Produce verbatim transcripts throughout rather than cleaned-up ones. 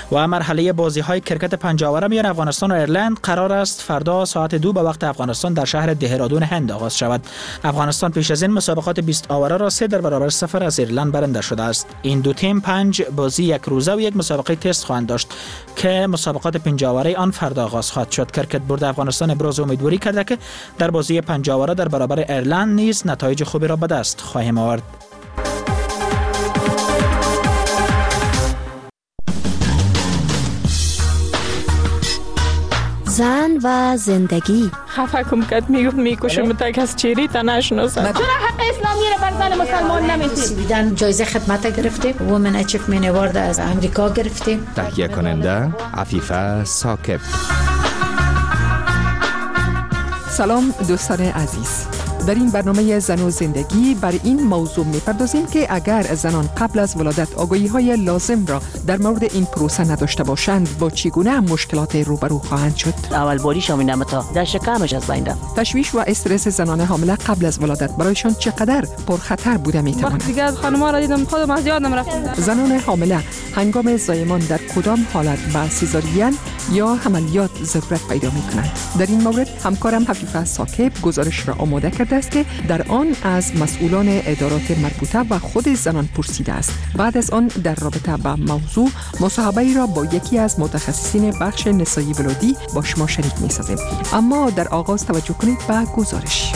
و مرحله بازی‌های کرکت پنج آوره میان افغانستان و ایرلند قرار است فردا ساعت دو به وقت افغانستان در شهر دهرادون هند آغاز شود. افغانستان پیش از این مسابقات بیست آوره را سه در برابر صفر از ایرلند برنده شده است. این دو تیم پنج بازی یک روزه و یک مسابقه تست خواهند داشت که مسابقات پنج آوره آن فردا آغاز خواهد شد. کرکت برد افغانستان ابراز امیدواری کرده که در بازی پنج آوره در برابر ایرلند نیز نتایج خوبی را به دست خواهیم آورد. زن و زندگی. خفه کم کد میگفت میکشم تا کس چیری تا نشناسم. چرا حق اسلامی را بر زن مسلمان نمیتید؟ دیدن جایزه خدمت گرفتیم، وومن اچیومنت اوارد از امریکا گرفتیم. تهیه کننده عفیفه ثاقب. سلام دوستان عزیز، در این برنامه زن و زندگی بر این موضوع می‌پردازیم که اگر زنان قبل از ولادت آگاهی‌های لازم را در مورد این پروسه نداشته باشند با چگونه مشکلات روبرو خواهند شد. اول باری شامل نمتا در شکمش از بین رفت. تشویش و استرس زنان حامله قبل از ولادت برایشان چقدر پرخطر بوده می‌تواند. وقتی دیگه خانم‌ها را دیدم خودم از یادم رفت. زنان حامله هنگام زایمان در کدام حالت به سزارین یا عملیات ضرورت پیدا می‌کنند؟ در این مورد همکارم حفیفه ثاقب گزارش را آماده کرده است که در آن از مسئولان ادارات مربوطه و خود زنان پرسیده است. بعد از آن در رابطه با موضوع مصاحبه‌ای را با یکی از متخصصین بخش نسایی ولادی با شما شریک می‌سازیم. اما در آغاز توجه کنید به گزارش.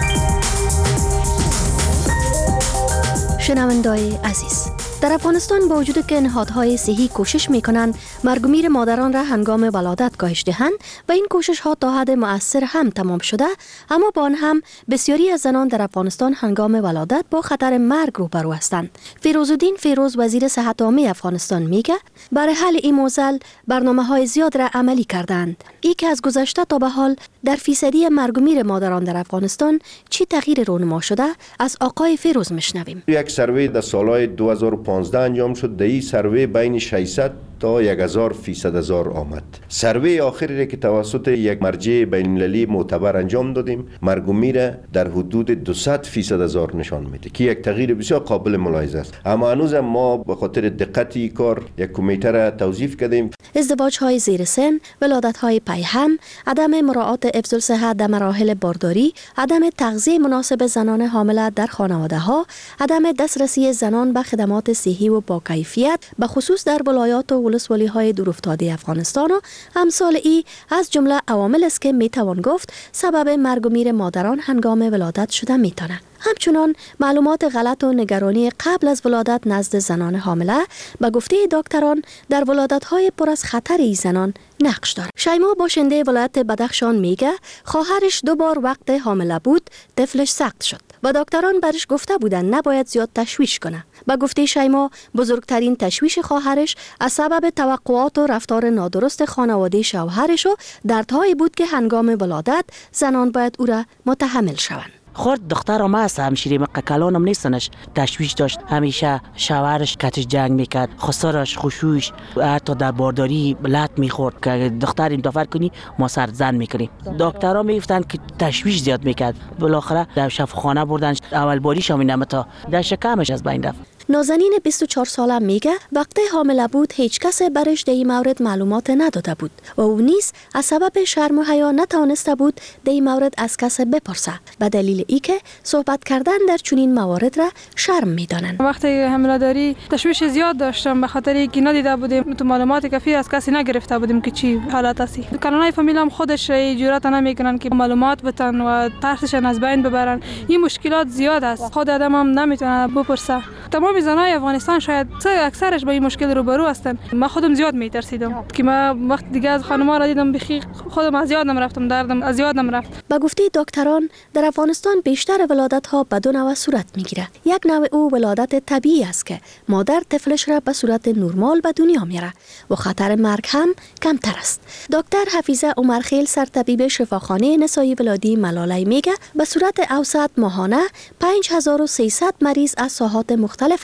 شنونده‌های عزیز، در افغانستان با وجود که نهادهای صحی کوشش می‌کنند مرگ و میر مادران را هنگام ولادت کاهش دهند و این کوشش‌ها تا حد مؤثر هم تمام شده، اما با آن هم بسیاری از زنان در افغانستان هنگام ولادت با خطر مرگ روبرو هستند. فیروزالدین فیروز وزیر صحت عامه افغانستان میگه برای حل این موضوع برنامه‌های زیاد را عملی کردند. ای که از گذشته تا به حال در فیصدی مرگ و میر مادران در افغانستان چی تغییر رونما شده از آقای فیروز میشنویم. یک سروی در سالهای دو هزار و پانزده انجام شد. در این سروی بین ششصد تا یک هزار فیصد هزار آمد. سروی آخری که توسط یک مرجع بین المللی معتبر انجام دادیم مرگ و میر در حدود دویست فیصد هزار نشان میده که یک تغییر بسیار قابل ملاحظه است. اما هنوز ما به خاطر دقت این کار یک کمیته را توظیف کردیم. ازدواج های زیر سن، ولادت های پیهم، عدم مراعات حفظ الصحت در مراحل بارداری، عدم تغذیه مناسب زنان حامله در خانواده ها، عدم دسترسی زنان به خدمات صحی و با کیفیت به خصوص در ولایات و ولسوالی های دورافتاده افغانستان و امثال ای از جمله عوامل است که می توان گفت سبب مرگ و میر مادران هنگام ولادت شده می تونه. همچنان معلومات غلط و نگرانی قبل از ولادت نزد زنان حامله به گفته دکتران در ولادت‌های پر از خطر ای زنان نقش دارد. شیما باشنده ولایت بدخشان میگه خواهرش دو بار وقت حامله بود طفلش سقط شد و دکتران برش گفته بودن نباید زیاد تشویش کنه. به گفته شیما بزرگترین تشویش خواهرش از سبب توقعات و رفتار نادرست خانواده شوهرش و دردهایی بود که هنگام ولادت زنان باید او را متحمل شوند. خورد دخترم هست همشیری مقکلانم نیستنش تشویش داشت همیشه شوهرش کتش جنگ میکرد خسارش خشوش حتی در بارداری لط میخورد که دختر این دفر کنی ما سر زن میکنیم. دکترها میگفتن که تشویش زیاد میکرد بالاخره در شفاخانه بردن اول باریش هم نمتا در شکمش از بین رفت. نازنین بیست و چهار ساله میگه وقتی حامله بود هیچ کس برش در این مورد معلومات نداده بود و او نیز از سبب شرم و حیا نتوانسته بود در این مورد از کس بپرسه به دلیل ای که صحبت کردن در چنین موارد را شرم میدانند. وقتی حمله داری تشویش زیاد داشتم به خاطر اینکه ندیده بودیم تو معلومات کافی از کسی نگرفته بودیم که چی حالت است. کانونای فامیل هم خودش جرأت نمیکنن که معلومات بتن و ترسشن از بین ببرن. این مشکلات زیاد است. خود آدم هم نمیتونه بپرسه. تمام زنای افغانستان شاید اکثرش با این مشکل روبرو هستن. من خودم زیاد میترسیدم که من وقت دیگه از خانم‌ها را دیدم بخی خودم از یادم رفتم دردم از یادم رفت. به گفته دکتران در افغانستان بیشتر ولادت ها به دو نوع صورت میگیره. یک نوع او ولادت طبیعی است که مادر طفلش را به صورت نرمال به دنیا میاره و خطر مرگ هم کمتر است. دکتر حفیظه عمرخیل سرطبیب شفاخانه نسایی ولادی ملاله میگه به صورت اوسط ماهانه پنج هزار و سیصد مریض از ساحات مختلف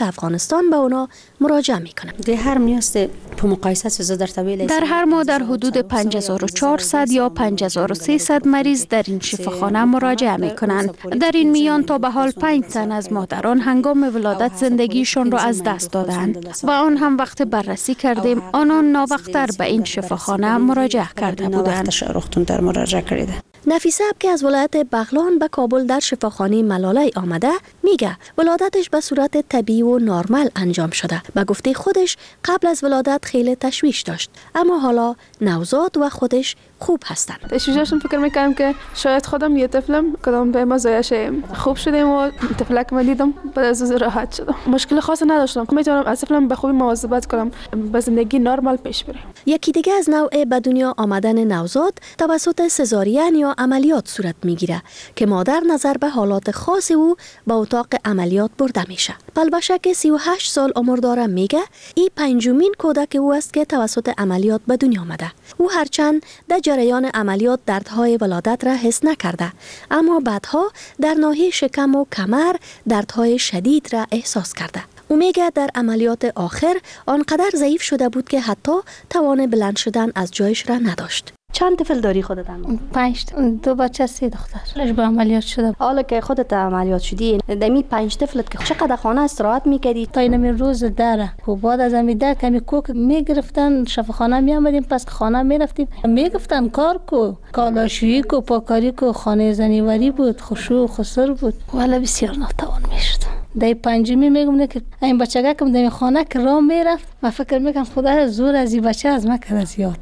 افغانستان به اونا مراجعه میکنند. در هر میاست په مقایسه سزا در طویل در هر ماه در حدود پنج هزار و چهارصد یا پنج هزار و سیصد مریض در این شفاخانه مراجعه می کنند. در این میان تا به حال پنج تن از مادران هنگام ولادت زندگیشان را از دست دادند و آن هم وقت بررسی کردیم آنان ناوقت‌تر به این شفاخانه مراجعه کرده بودند. نفیسه که از ولایت بغلان به کابل در شفاخانه ملاله آمده میگه ولادتش به صورت طبیعی و نرمال انجام شده. به گفته خودش قبل از ولادت خیلی تشویش داشت اما حالا نوزاد و خودش خوب هستند. تشویششون فکر میکنم که شاید خودم یه طفلم کدام به مزایاش خوب شدیم و طفلک من دیدم بعد از راحت شدم. مشکل خاصی نداشتم. میتونم از طفلم به خوبی مواظبت کنم به زندگی نرمال پیش بریم. یکی دیگه از نوع به دنیا آمدن نوزاد توسط سزارین یا عملیات صورت میگیره که مادر نظر به حالات خاص او به اتاق عملیات برده میشه. پلبشک سی و هشت سال عمر داره میگه این پنجمین کودک او است که توسط عملیات به دنیا آمده. او هرچند در جریان عملیات دردهای ولادت را حس نکرده اما بعدها در ناحیه شکم و کمر دردهای شدید را احساس کرده. او میگه در عملیات آخر آنقدر ضعیف شده بود که حتی توان بلند شدن از جایش را نداشت. چند طفل داری خودت هم؟ پنج، دو بچه سه دختر. لش به عملیات شده. حالا که خودت عملیات شدی دمی پنج طفلت که چقدر خانه استراحت میکردی؟ تا این روز داره و بعد از همین در کمی کوک میگرفتن شفاخانه میامدیم پس خانه میرفتیم میگفتن کار کو کالاشویی کو پاکاری کو خانه زنیوری بود خشوع خسر بود ولی بسیار ناتوان میشد. در پنجمی میگم که این بچگاه کم در خانه که راه میرفت من فکر میکنم خدا زور از این بچه از مکر زیاد.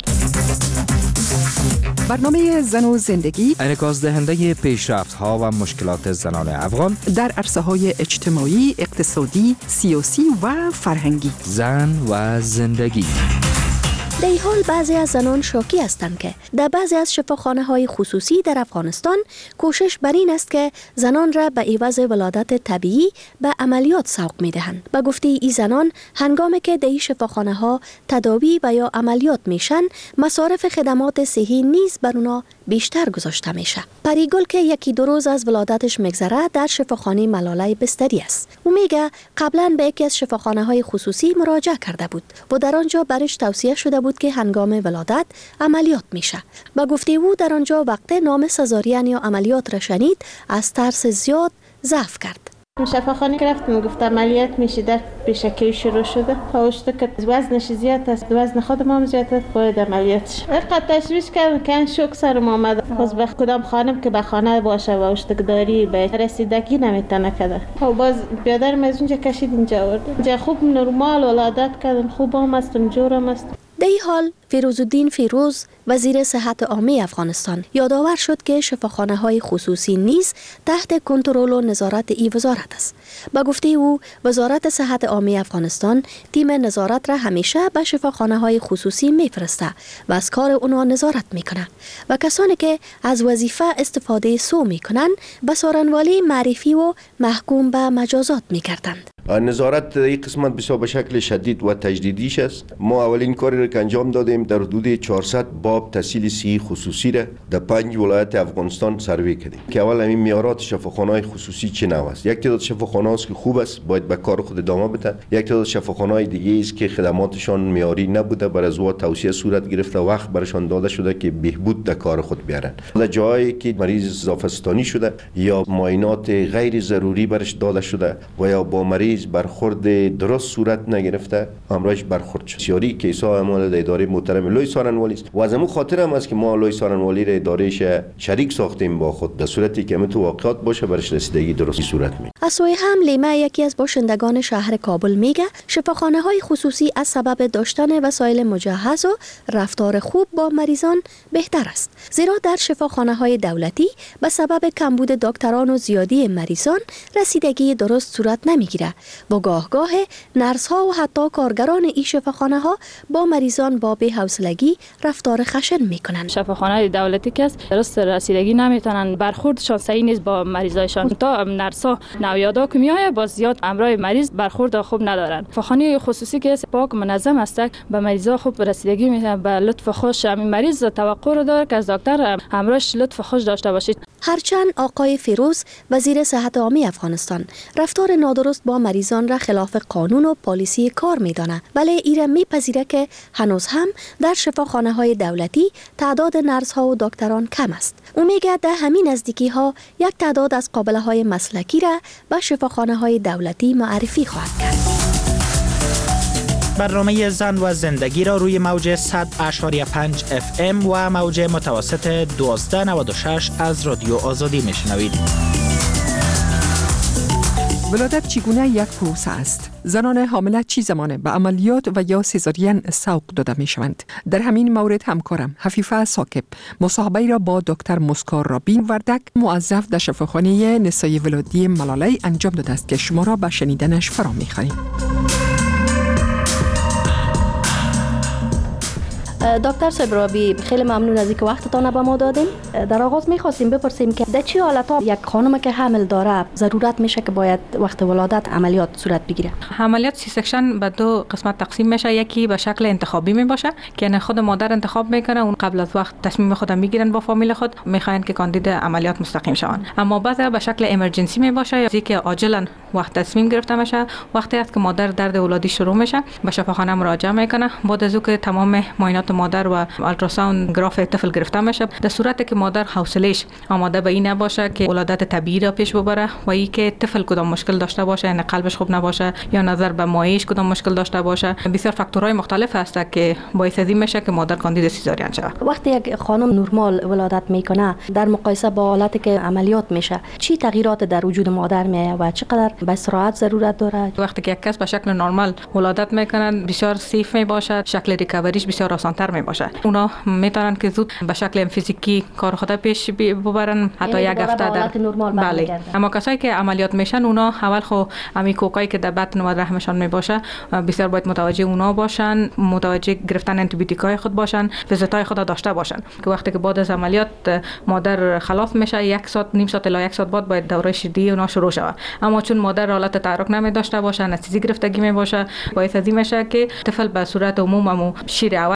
برنامه زن و زندگی انعکاس دهنده پیشرفت‌ها و مشکلات زنان افغان در عرصه‌های اجتماعی، اقتصادی، سیاسی و فرهنگی. زن و زندگی. در این حال بعضی از زنان شاکی هستند که در بعضی از شفاخانه های خصوصی در افغانستان کوشش بر این است که زنان را به عوض ولادت طبیعی به عملیات سوق می دهند. به گفته این زنان هنگامی که در این شفاخانه ها تداوی و یا عملیات میشن مصارف خدمات صحی نیز بر اونا بیشتر گذاشته میشه. پریگل که یکی دو روز از ولادتش میگذره در شفاخانه ملاله بستری است. او میگه قبلا به یکی از شفاخانه های خصوصی مراجعه کرده بود و در آنجا برش توصیه شده بود که هنگام ولادت عملیات میشه. با گفته او در آنجا وقت نام سزارین یا عملیات را شنید از ترس زیاد ضعف کرد. شفاخانه رفتم گفت عملیات میشه در پیشکی شروع شده پاوشته که وزنش زیاد است وزن خودم هم زیاد است باید عملیات شه. اینقدر تشویش کردم که شوک سرم آمد باز به کدام خانم که به خانه باشه و اشتکداری به رسیدگی نمیتونه کده و باز بیادرم از اونجا کشید اینجا آورد. اینجا خوب نرمال ولادت کردم خوب هم استم جورم است. در این حال فیروزالدین فیروز وزیر صحت عامه افغانستان یادآور شد که شفاخانه های خصوصی نیز تحت کنترل و نظارت ای وزارت است. با گفته او وزارت صحت عامه افغانستان تیم نظارت را همیشه به شفاخانه های خصوصی میفرسته و از کار اونها نظارت میکنه و کسانی که از وظیفه استفاده سو میکنن به سارنوالی معرفی و محکوم به مجازات میکردند. نظارت این قسمت بسیار به شکل شدید و تجدیدیش است. ما اولین کاری را که انجام دادیم در حدود چهارصد باب تحصیل صحی خصوصی را در پنج ولایت افغانستان سروی کردیم که اول همین معیارات شفاخانه‌های خصوصی چه نوع است. یک تعداد شفاخانه است که خوب است باید به کار خود ادامه بده. یک تعداد شفاخانه‌های دیگه است که خدماتشان معیاری نبوده بر از او توصیه صورت گرفته وقت برشان داده شده که بهبود در کار خود بیارن. در جایی که مریض اضافه‌ستانی شده یا معاینات غیر ضروری برش داده شده و یا با مریض برخورد درست صورت نگرفته امرش برخورد شد. سیاری کیسا اعمال اداره محترم لوی سارنوالی است و از همون خاطر هم است که ما لوی سارنوالی را ادارهش شریک ساختیم با خود در صورتی که تو واقعات باشه برش رسیدگی درستی صورت می. از سوی هم لیمه یکی از باشندگان شهر کابل میگه شفاخانه های خصوصی از سبب داشتن وسایل مجهز و رفتار خوب با مریضان بهتر است. زیرا در شفاخانه های دولتی به سبب کمبود دکتران و زیادی مریضان رسیدگی درست صورت نمیگیره و گاه گاه نرس ها و حتی کارگران این شفاخانه ها با مریضان با بی‌حوصلگی رفتار خشن میکنن. شفاخانه دولتی که درست رسیدگی نمیتونن برخوردشان صحیح نیست با مریضایشان. تا نرس ها نویادا که میایه با زیاد امرای مریض برخورد خوب ندارن. شفاخانه خصوصی که پاک منظم است به مریضا خوب رسیدگی میتونه به لطف خوش همین مریض توقع رو داره که از دکتر امرش لطف خوش داشته باشید. هرچند آقای فیروز وزیر صحت عامه افغانستان رفتار نادرست با مریضان را خلاف قانون و پالیسی کار می‌داند، ولی ایره می‌پذیره که هنوز هم در شفاخانه های دولتی تعداد نرس ها و دکتران کم است. او میگه در همین نزدیکی ها یک تعداد از قابله های مسلکی را به شفاخانه های دولتی معرفی خواهد کرد. برنامه زن و زندگی را روی موج صد و پنج اف ام و موج متوسط دوازده نود و شش از رادیو آزادی میشنوید. ولادت چگونه یک پروسه است؟ زنان حامله چی زمانه به عملیات و یا سزارین سوق داده می شوند؟ در همین مورد همکارم حفیفه ساکب مصاحبه را با دکتر مسکار رابین وردک موظف در شفاخانه نسای ولادی ملاله انجام داده است که شما را به شنیدنش فرا می خوانیم. دکتر سبرابی، خیلی ممنون از اینکه وقتتان به ما دادین. در آغاز می‌خواستیم بپرسیم که در چه حالت‌ها یک خانم که حامل داره ضرورت میشه که باید وقت ولادت عملیات صورت بگیره؟ عملیات سی سکشن به دو قسمت تقسیم میشه. یکی به شکل انتخابی می باشه که نه خود مادر انتخاب میکنه، اون قبل از وقت تصمیم خود میگیرن با فامیل خود، میخواین که کاندید عملیات مستقیم شون. اما بعضی به شکل امرجنسی می باشه، یعنی که عاجلا وقت تصمیم گرفته میشه. وقتی است که مادر درد ولادی شروع میشه به شفاخانه مراجعه میکنه. بعد از اینکه تمام معاینات مادر و آلتراساوند گراف طفل گرفته میشه، در صورتی که مادر حوصله‌اش آماده به این نباشه که ولادت طبیعی را پیش ببره و ای که طفل کدام مشکل داشته باشه، یعنی قلبش خوب نباشه یا نظر به مایش کدام مشکل داشته باشه، بسیار فاکتورهای مختلف هست که باعث این میشه که مادر کاندید سیزارین شود. وقتی یک خانم نرمال ولادت میکنه در مقایسه با حالتی که عملیات میشه، چی تغییرات در وجود مادر میاد و چقدر به استراحت ضرورت داره؟ وقتی که یک کس به شکل نرمال ولادت میکنه بسیار سیف می باشه، شکل ریکاوریش بسیار آسان‌تر می باشه. اونا میتونن که زود به شکل فیزیکی کار خود پیش ببرن، حتی یک هفته در بله. اما کسایی که عملیات میشن اونا اول خو امی کوکایی که در بطن و رحمشان می باشه بسیار باید متوجه اونا باشن، متوجه گرفتن آنتی بیوتیکای خود باشن، ویزیتای خود داشته باشن که وقتی که بعد از عملیات مادر خلاص میشه یک ساعت نیم ساعت الی یک ساعت بعد باید دوره شیردهی اونا شروع شود. اما چون مادر حالت تحرک نمی داشته باشه، نتیجه گرفتگی می باشه، باعث از این میشه که طفل به صورت عموم شیر